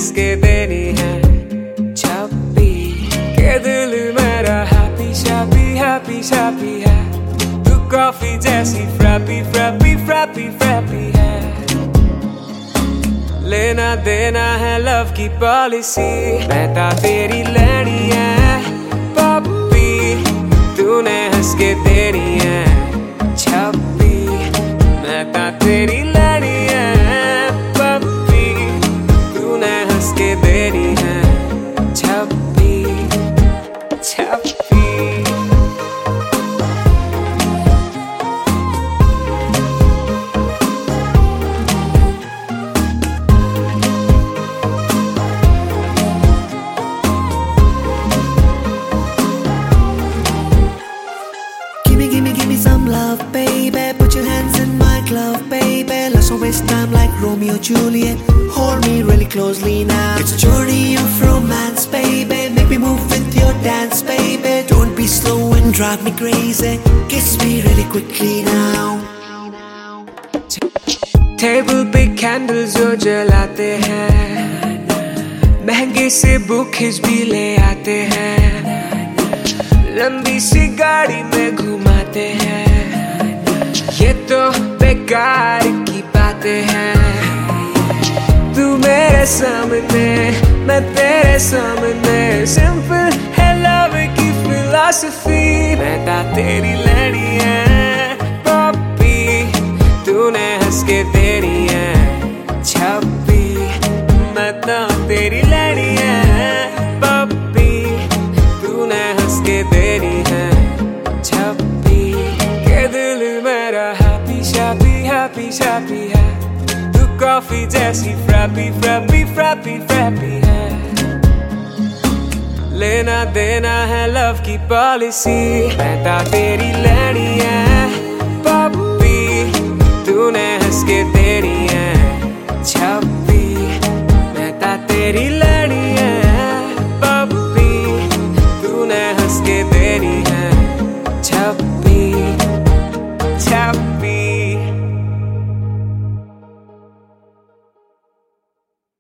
हंस के देनी है छप्पी के दिल मेरा हैप्पी शैप्पी हैप्पी शैप्पी है। तू कॉफी जैसी फ्रैपी फ्रैपी फ्रैपी फ्रैपी है। लेना देना है लव की पॉलिसी, मैं ता तेरी लैनी है पप्पी, तूने हंस के देनी है छप्पी, मैं ता तेरी लैनी है पप्पी, तूने हंस के देनी है छप्पी छप्पी। Give me some love, baby. Put your hands in my glove, baby. Let's not waste time like Romeo Juliet. Hold me really closely now. It's a journey of romance, baby. Make me move with your dance, baby. Don't be slow and drive me crazy. Kiss me really quickly now. Table पे candles जो जलाते हैं, महंगे से bouquets भी ले आते हैं, लंबी सी गाड़ी में घुमाते हैं, ये तो बेकार की बातें हैं। तू मेरे सामने मैं तेरे सामने, सिंपल है लव की फिलॉसफी, मैं ता तेरी लैनी है पप्पी, तूने हंस के देनी है छप्पी, मैं ता तेरी लैनी है पप्पी, तूने हंस के देनी है छप्पी के दिल मेरा हैप्पी शैप्पी हैप्पी शैप्पी है। तू कॉफी जैसी फ्रैपी फ्रैपी फ्रैपी फ्रैपी है। लेना देना है लव की पॉलिसी, मैं ता तेरी लैनी है पप्पी, तूने हंस के देनी है छप्पी।